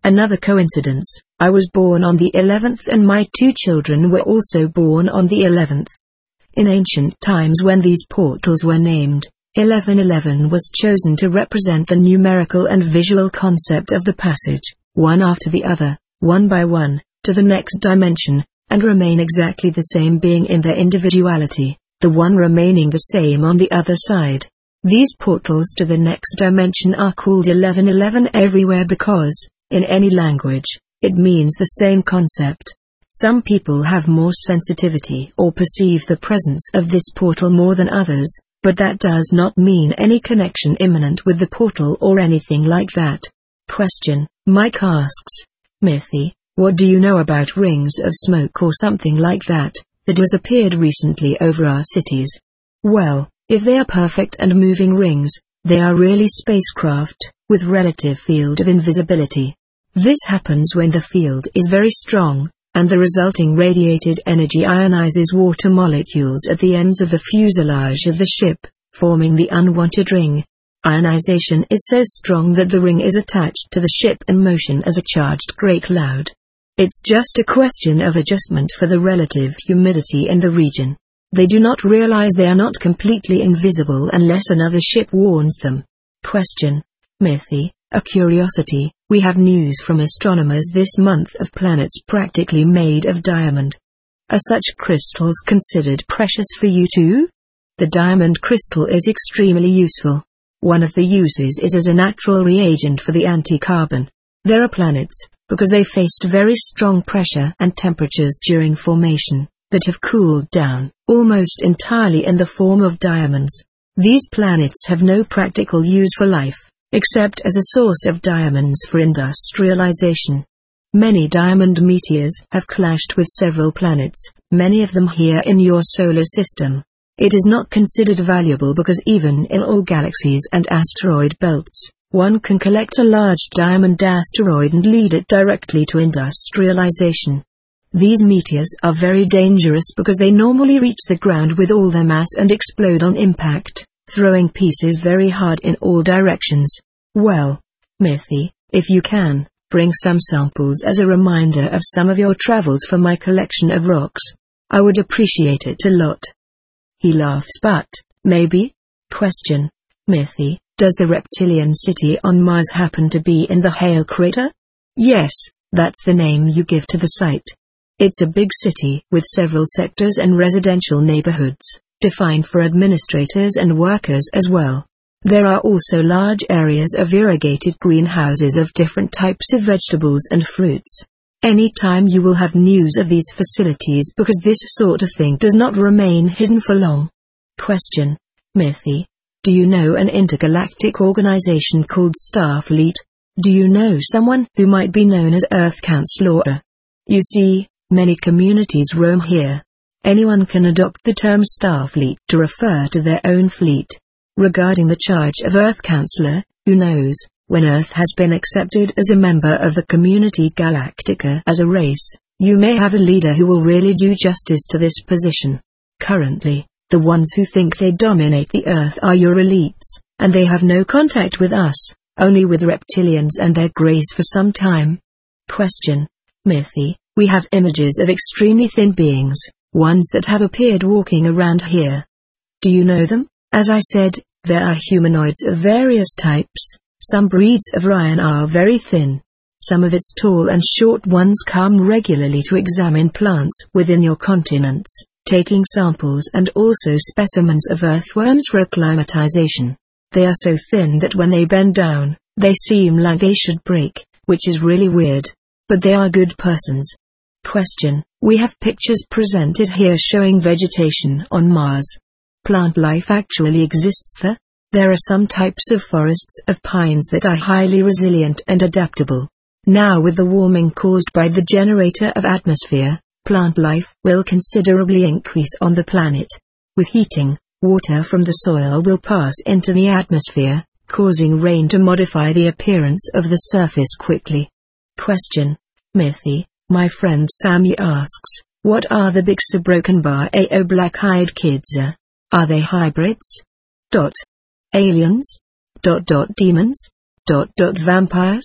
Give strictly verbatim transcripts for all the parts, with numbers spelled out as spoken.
Another coincidence, I was born on the eleventh and my two children were also born on the eleventh. In ancient times when these portals were named, eleven eleven was chosen to represent the numerical and visual concept of the passage, one after the other, one by one, to the next dimension, and remain exactly the same being in their individuality, the one remaining the same on the other side. These portals to the next dimension are called eleven eleven everywhere because, in any language, it means the same concept. Some people have more sensitivity or perceive the presence of this portal more than others, but that does not mean any connection imminent with the portal or anything like that. Question. Mike asks, Mithy, what do you know about rings of smoke or something like that, that has appeared recently over our cities? Well, if they are perfect and moving rings, they are really spacecraft, with relative field of invisibility. This happens when the field is very strong, and the resulting radiated energy ionizes water molecules at the ends of the fuselage of the ship, forming the unwanted ring. Ionization is so strong that the ring is attached to the ship in motion as a charged gray cloud. It's just a question of adjustment for the relative humidity in the region. They do not realize they are not completely invisible unless another ship warns them. Question. Mithy, a curiosity, we have news from astronomers this month of planets practically made of diamond. Are such crystals considered precious for you too? The diamond crystal is extremely useful. One of the uses is as a natural reagent for the anti-carbon. There are planets, because they faced very strong pressure and temperatures during formation, that have cooled down, almost entirely in the form of diamonds. These planets have no practical use for life, except as a source of diamonds for industrialization. Many diamond meteors have clashed with several planets, many of them here in your solar system. It is not considered valuable because even in all galaxies and asteroid belts, one can collect a large diamond asteroid and lead it directly to industrialization. These meteors are very dangerous because they normally reach the ground with all their mass and explode on impact, throwing pieces very hard in all directions. Well, Mithy, if you can, bring some samples as a reminder of some of your travels for my collection of rocks. I would appreciate it a lot. He laughs. But, maybe? Question. Mithy, does the reptilian city on Mars happen to be in the Hale crater? Yes, that's the name you give to the site. It's a big city with several sectors and residential neighborhoods, defined for administrators and workers as well. There are also large areas of irrigated greenhouses of different types of vegetables and fruits. Any time you will have news of these facilities because this sort of thing does not remain hidden for long. Question. Mithy, do you know an intergalactic organization called Starfleet? Do you know someone who might be known as Earth Counselor? You see, many communities roam here. Anyone can adopt the term Starfleet to refer to their own fleet. Regarding the charge of Earth Counselor, who knows, when Earth has been accepted as a member of the Community Galactica as a race, you may have a leader who will really do justice to this position. Currently, the ones who think they dominate the Earth are your elites, and they have no contact with us, only with reptilians and their grays for some time. Question. Mithy, we have images of extremely thin beings, ones that have appeared walking around here. Do you know them? As I said, there are humanoids of various types. Some breeds of Ryan are very thin. Some of its tall and short ones come regularly to examine plants within your continents, taking samples and also specimens of earthworms for acclimatization. They are so thin that when they bend down, they seem like they should break, which is really weird. But they are good persons. Question. We have pictures presented here showing vegetation on Mars. Plant life actually exists there? There are some types of forests of pines that are highly resilient and adaptable. Now with the warming caused by the generator of atmosphere, plant life will considerably increase on the planet. With heating, water from the soil will pass into the atmosphere, causing rain to modify the appearance of the surface quickly. Question. Mithy, my friend Sammy asks, what are the big broken bar A O black-eyed kids? Are they hybrids? Dot. Aliens? Dot dot demons? Dot dot vampires?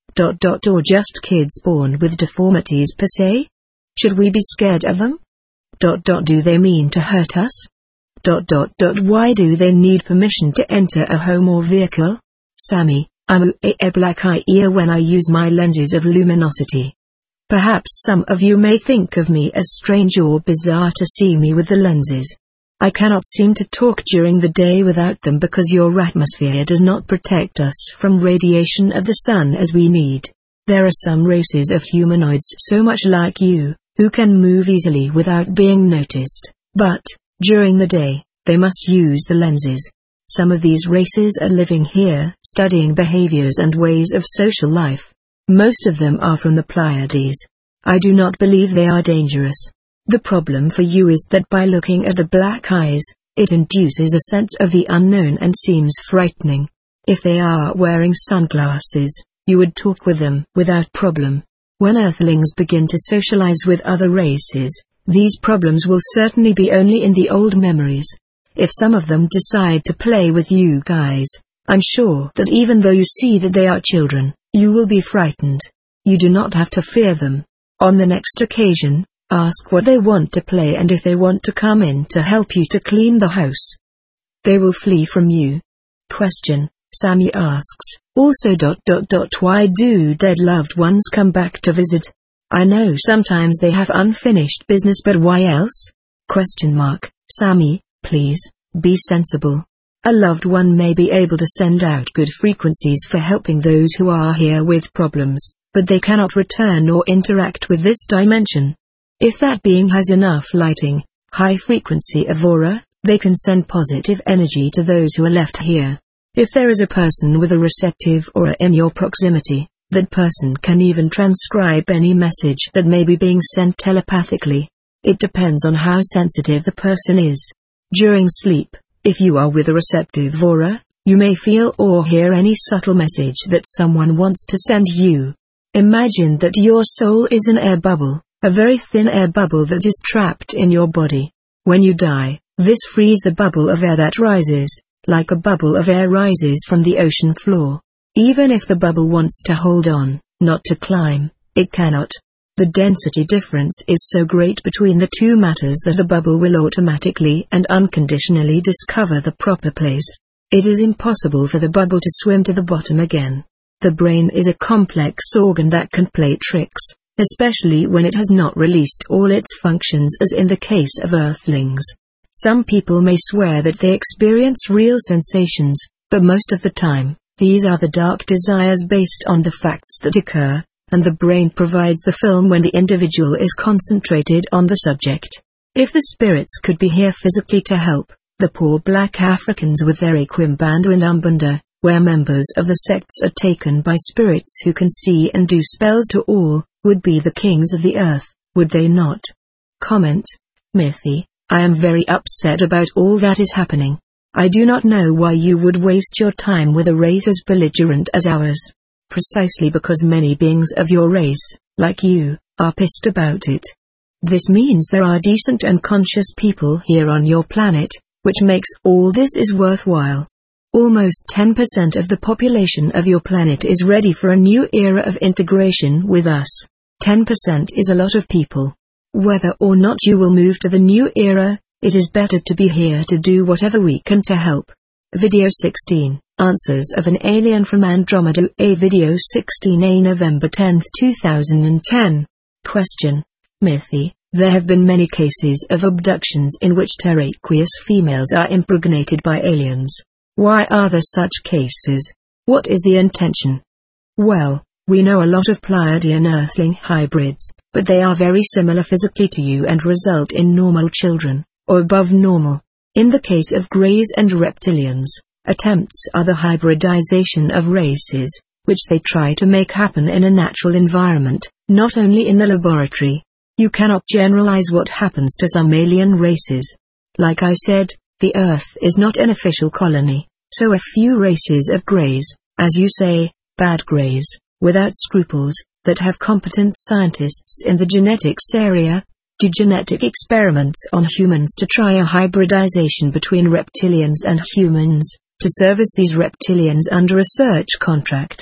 Dot dot or just kids born with deformities per se? Should we be scared of them? Dot dot do they mean to hurt us? Dot dot dot why do they need permission to enter a home or vehicle? Sammy, I'm a black eye ear when I use my lenses of luminosity. Perhaps some of you may think of me as strange or bizarre to see me with the lenses. I cannot seem to talk during the day without them because your atmosphere does not protect us from radiation of the sun as we need. There are some races of humanoids so much like you, who can move easily without being noticed, but, during the day, they must use the lenses. Some of these races are living here, studying behaviors and ways of social life. Most of them are from the Pleiades. I do not believe they are dangerous. The problem for you is that by looking at the black eyes, it induces a sense of the unknown and seems frightening. If they are wearing sunglasses, you would talk with them without problem. When Earthlings begin to socialize with other races, these problems will certainly be only in the old memories. If some of them decide to play with you guys, I'm sure that even though you see that they are children, you will be frightened. You do not have to fear them. On the next occasion, ask what they want to play and if they want to come in to help you to clean the house. They will flee from you. Question, Sammy asks, also dot dot dot why do dead loved ones come back to visit? I know sometimes they have unfinished business, but why else? Question mark, Sammy, please, be sensible. A loved one may be able to send out good frequencies for helping those who are here with problems, but they cannot return or interact with this dimension. If that being has enough lighting, high frequency of aura, they can send positive energy to those who are left here. If there is a person with a receptive aura in your proximity, that person can even transcribe any message that may be being sent telepathically. It depends on how sensitive the person is. During sleep, if you are with a receptive aura, you may feel or hear any subtle message that someone wants to send you. Imagine that your soul is an air bubble, a very thin air bubble that is trapped in your body. When you die, this frees the bubble of air that rises, like a bubble of air rises from the ocean floor. Even if the bubble wants to hold on, not to climb, it cannot. The density difference is so great between the two matters that the bubble will automatically and unconditionally discover the proper place. It is impossible for the bubble to swim to the bottom again. The brain is a complex organ that can play tricks, especially when it has not released all its functions, as in the case of Earthlings. Some people may swear that they experience real sensations, but most of the time, these are the dark desires based on the facts that occur, and the brain provides the film when the individual is concentrated on the subject. If the spirits could be here physically to help, the poor black Africans with their Equimbanda and Umbanda, where members of the sects are taken by spirits who can see and do spells to all, would be the kings of the earth, would they not? Comment, Mithy, I am very upset about all that is happening. I do not know why you would waste your time with a race as belligerent as ours. Precisely because many beings of your race, like you, are pissed about it. This means there are decent and conscious people here on your planet, which makes all this is worthwhile. Almost ten percent of the population of your planet is ready for a new era of integration with us. ten percent is a lot of people. Whether or not you will move to the new era, it is better to be here to do whatever we can to help. Video sixteen, Answers of an Alien from Andromeda. A Video sixteen, A November tenth two thousand ten. Question, Mithy, there have been many cases of abductions in which terraqueous females are impregnated by aliens. Why are there such cases? What is the intention? Well, we know a lot of Pleiadian Earthling hybrids, but they are very similar physically to you and result in normal children, or above normal. In the case of Greys and Reptilians, attempts are the hybridization of races, which they try to make happen in a natural environment, not only in the laboratory. You cannot generalize what happens to some alien races. Like I said, the Earth is not an official colony, so a few races of Greys, as you say, bad Greys, without scruples, that have competent scientists in the genetics area, do genetic experiments on humans to try a hybridization between reptilians and humans, to service these reptilians under a search contract.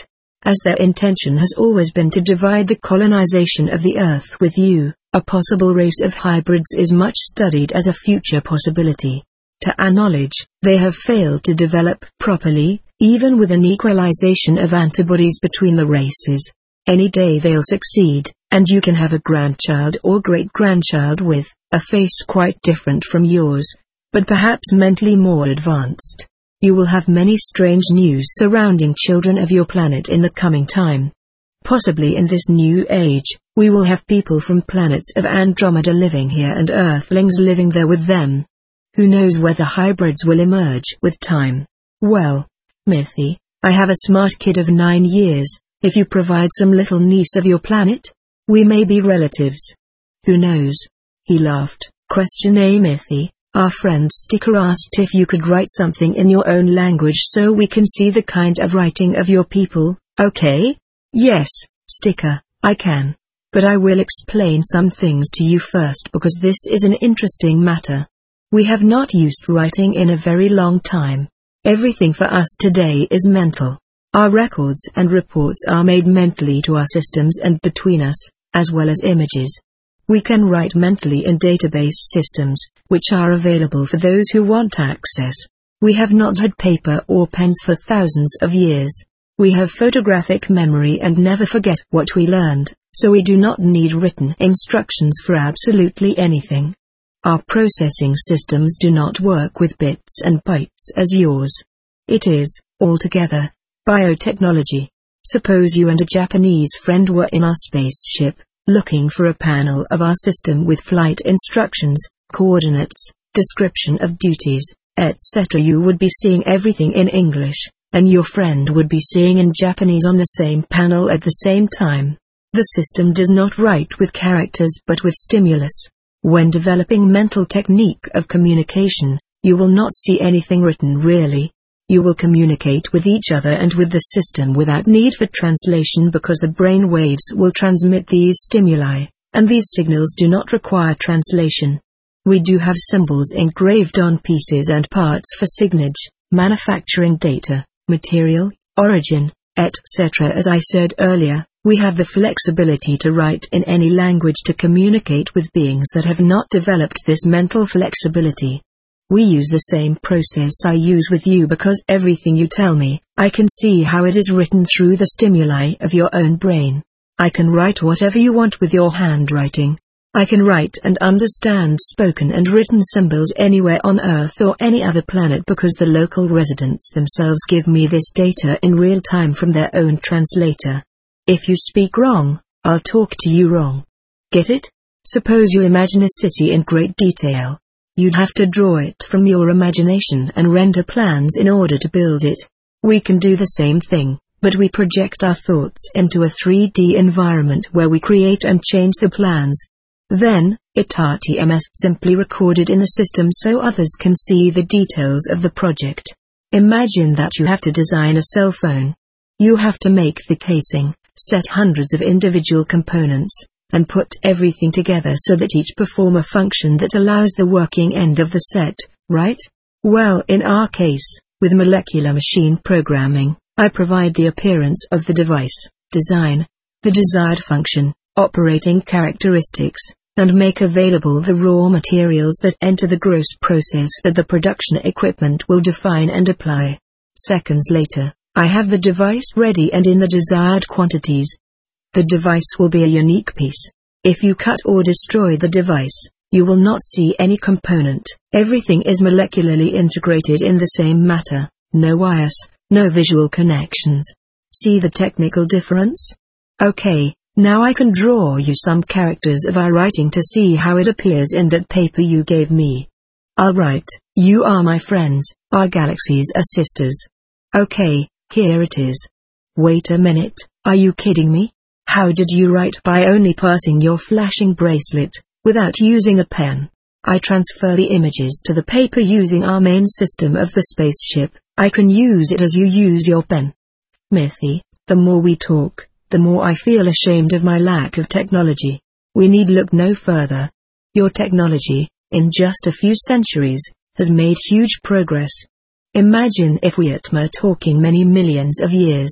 as their intention has always been to divide the colonization of the Earth with you. A possible race of hybrids is much studied as a future possibility. To our knowledge, they have failed to develop properly, even with an equalization of antibodies between the races. Any day they'll succeed, and you can have a grandchild or great-grandchild with a face quite different from yours, but perhaps mentally more advanced. You will have many strange news surrounding children of your planet in the coming time. Possibly in this new age, we will have people from planets of Andromeda living here and Earthlings living there with them. Who knows whether hybrids will emerge with time? Well, Mithy, I have a smart kid of nine years. If you provide some little niece of your planet, we may be relatives. Who knows? He laughed. Question A. Mithy, our friend Sticker asked if you could write something in your own language so we can see the kind of writing of your people. Okay? Yes, Sticker, I can. But I will explain some things to you first because this is an interesting matter. We have not used writing in a very long time. Everything for us today is mental. Our records and reports are made mentally to our systems and between us, as well as images. We can write mentally in database systems, which are available for those who want access. We have not had paper or pens for thousands of years. We have photographic memory and never forget what we learned, so we do not need written instructions for absolutely anything. Our processing systems do not work with bits and bytes as yours. It is, altogether, biotechnology. Suppose you and a Japanese friend were in our spaceship, looking for a panel of our system with flight instructions, coordinates, description of duties, et cetera. You would be seeing everything in English, and your friend would be seeing in Japanese on the same panel at the same time. The system does not write with characters but with stimulus. When developing mental technique of communication, you will not see anything written really. You will communicate with each other and with the system without need for translation because the brain waves will transmit these stimuli, and these signals do not require translation. We do have symbols engraved on pieces and parts for signage, manufacturing data, material, origin, et cetera. As I said earlier, we have the flexibility to write in any language to communicate with beings that have not developed this mental flexibility. We use the same process I use with you because everything you tell me, I can see how it is written through the stimuli of your own brain. I can write whatever you want with your handwriting. I can write and understand spoken and written symbols anywhere on Earth or any other planet because the local residents themselves give me this data in real time from their own translator. If you speak wrong, I'll talk to you wrong. Get it? Suppose you imagine a city in great detail. You'd have to draw it from your imagination and render plans in order to build it. We can do the same thing, but we project our thoughts into a three D environment where we create and change the plans. Then, it R T M S simply recorded in the system so others can see the details of the project. Imagine that you have to design a cell phone. You have to make the casing, set hundreds of individual components, and put everything together so that each perform a function that allows the working end of the set, right? Well, in our case, with molecular machine programming, I provide the appearance of the device, design, the desired function, operating characteristics, and make available the raw materials that enter the gross process that the production equipment will define and apply. Seconds later, I have the device ready and in the desired quantities. The device will be a unique piece. If you cut or destroy the device, you will not see any component. Everything is molecularly integrated in the same matter, no wires, no visual connections. See the technical difference? Okay, now I can draw you some characters of our writing to see how it appears in that paper you gave me. I'll write, "You are my friends, our galaxies are sisters." Okay, here it is. Wait a minute, are you kidding me? How did you write by only passing your flashing bracelet, without using a pen? I transfer the images to the paper using our main system of the spaceship. I can use it as you use your pen. Mithy, the more we talk, the more I feel ashamed of my lack of technology. We need look no further. Your technology, in just a few centuries, has made huge progress. Imagine if we were talking many millions of years.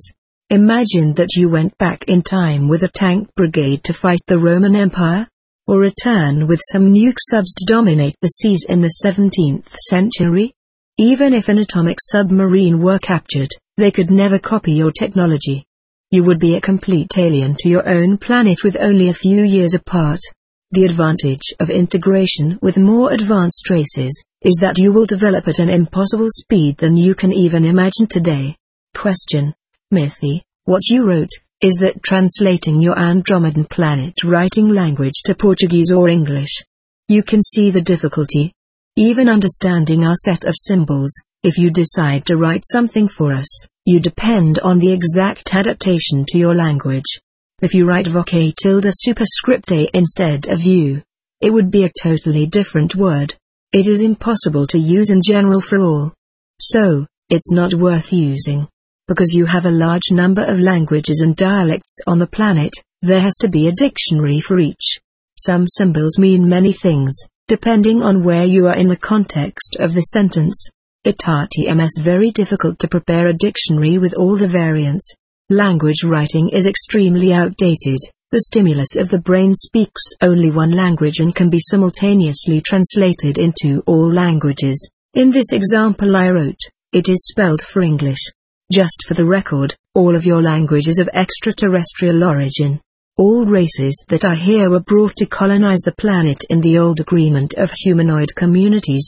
Imagine that you went back in time with a tank brigade to fight the Roman Empire? Or return with some nuke subs to dominate the seas in the seventeenth century? Even if an atomic submarine were captured, they could never copy your technology. You would be a complete alien to your own planet with only a few years apart. The advantage of integration with more advanced races is that you will develop at an impossible speed than you can even imagine today. Question. Mythi, what you wrote, is that translating your Andromedan planet writing language to Portuguese or English? You can see the difficulty. Even understanding our set of symbols, if you decide to write something for us, you depend on the exact adaptation to your language. If you write voc tilde superscript a instead of you, it would be a totally different word. It is impossible to use in general for all. So, it's not worth using. Because you have a large number of languages and dialects on the planet, there has to be a dictionary for each. Some symbols mean many things, depending on where you are in the context of the sentence. It is very difficult to prepare a dictionary with all the variants. Language writing is extremely outdated. The stimulus of the brain speaks only one language and can be simultaneously translated into all languages. In this example I wrote, it is spelled for English. Just for the record, all of your languages of extraterrestrial origin. All races that are here were brought to colonize the planet in the old agreement of humanoid communities.